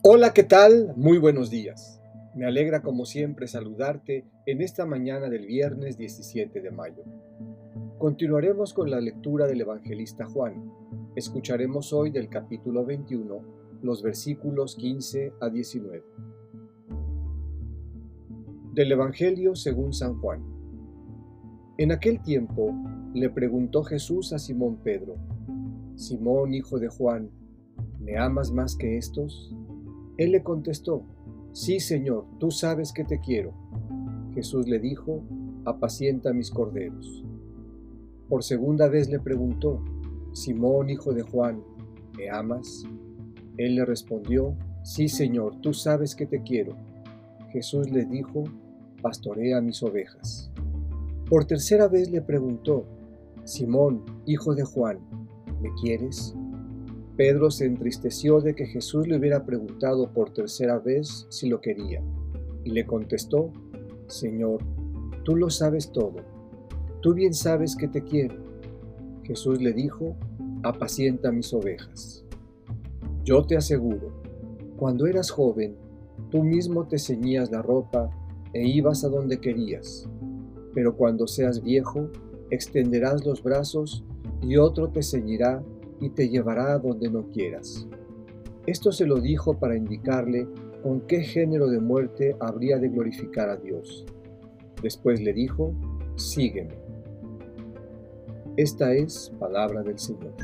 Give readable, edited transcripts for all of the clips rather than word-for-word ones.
Hola, ¿qué tal? Muy buenos días. Me alegra como siempre saludarte en esta mañana del viernes 17 de mayo. Continuaremos con la lectura del evangelista Juan. Escucharemos hoy del capítulo 21, los versículos 15 a 19. Del Evangelio según San Juan. En aquel tiempo le preguntó Jesús a Simón Pedro: Simón, hijo de Juan, ¿me amas más que estos? Él le contestó: Sí, Señor, tú sabes que te quiero. Jesús le dijo: Apacienta mis corderos. Por segunda vez le preguntó: Simón, hijo de Juan, ¿me amas? Él le respondió: Sí, Señor, tú sabes que te quiero. Jesús le dijo: Pastorea mis ovejas. Por tercera vez le preguntó: Simón, hijo de Juan, ¿me quieres? Pedro se entristeció de que Jesús le hubiera preguntado por tercera vez si lo quería, y le contestó: Señor, tú lo sabes todo, tú bien sabes que te quiero. Jesús le dijo: Apacienta mis ovejas. Yo te aseguro, cuando eras joven, tú mismo te ceñías la ropa e ibas a donde querías, pero cuando seas viejo, extenderás los brazos y otro te ceñirá y te llevará a donde no quieras. Esto se lo dijo para indicarle con qué género de muerte habría de glorificar a Dios. Después le dijo: Sígueme. Esta es palabra del Señor.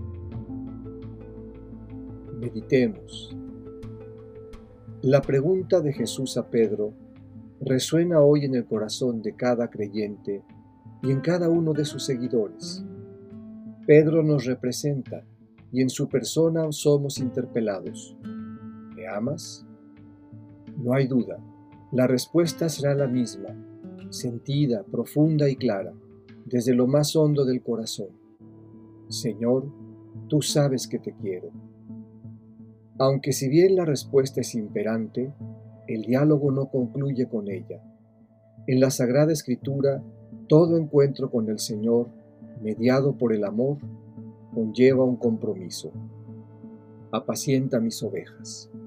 Meditemos. La pregunta de Jesús a Pedro resuena hoy en el corazón de cada creyente y en cada uno de sus seguidores. Pedro nos representa y en su persona somos interpelados. ¿Me amas? No hay duda, la respuesta será la misma, sentida, profunda y clara, desde lo más hondo del corazón. Señor, tú sabes que te quiero. Aunque si bien la respuesta es imperante, el diálogo no concluye con ella. En la Sagrada Escritura, todo encuentro con el Señor, mediado por el amor, conlleva un compromiso. Apacienta mis ovejas.